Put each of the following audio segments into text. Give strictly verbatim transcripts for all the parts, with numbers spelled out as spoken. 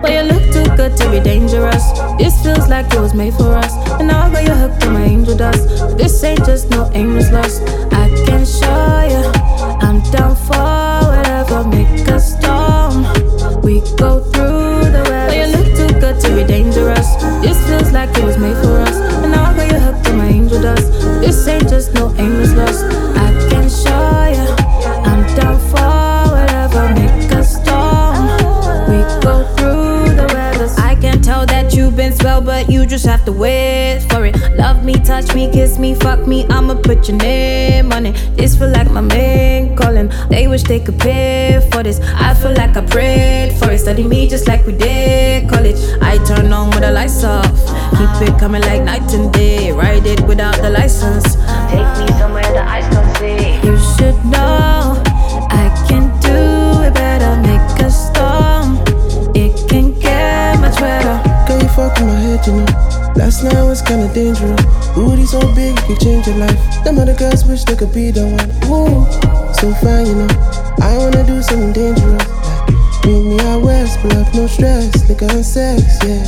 But you look too good to be dangerous. This feels like it was made for us. And now I got you hooked on my angel dust. But this ain't just no aimless lust. I can show you I'm down for whatever, make a storm. We go through the weather. But you look too good to be dangerous. This feels like it was made for us. And now I got you hooked on my angel dust. This ain't just no aimless lust. I can show you I'm down for whatever, make a storm. We go through the weather. I can tell that you've been swell, but you just have to wait for it. Love me, touch me, kiss me, fuck me, I'ma put your name on it. This feel like my main calling. They wish they could pay for this. I feel like I prayed for it. Study me just like we did college. I turn on with the lights off. Keep it coming like night and day. Ride it without the license. Take me somewhere the eyes don't see. You should know I can do it better. Make a storm. It can get much better. Girl, you fuck in my head, you know. Last night was kinda dangerous. Booty so big, it could change your life. Them other girls wish they could be the one. Ooh, so fine, you know. I wanna do something dangerous. Like, meet me out west, pull up, no stress. Liquor and sex, yeah.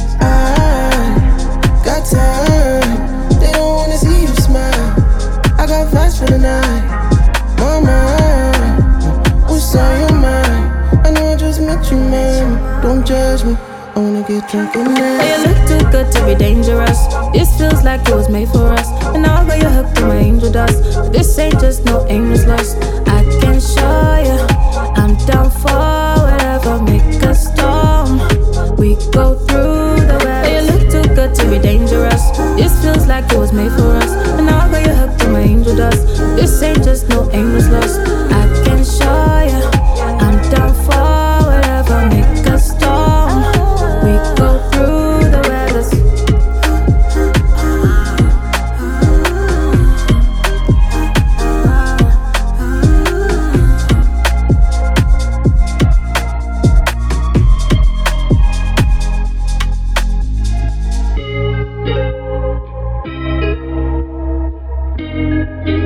I got time. They don't wanna see you smile. I got vibes for the night. Mama, what's on your mind? I know I just met you, man. Don't judge me. I wanna get drunk and dance. But you look too good to be dangerous. This feels like it was made for us. And now I got you hooked on my angel dust. But this ain't just no aimless lust. I can show you I'm down for whatever, make a storm. We go through the weather. But you look too good to be dangerous. This feels like it was made for us. And now I got you hooked on my angel dust. This ain't just no aimless lust. I can show you I'm down for whatever, make a storm. We go through the weathers. Thank you.